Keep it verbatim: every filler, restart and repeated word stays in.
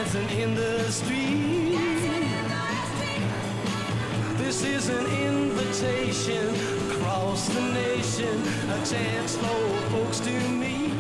dancing in the street. This is an invitation across the nation, a chance for folks to meet.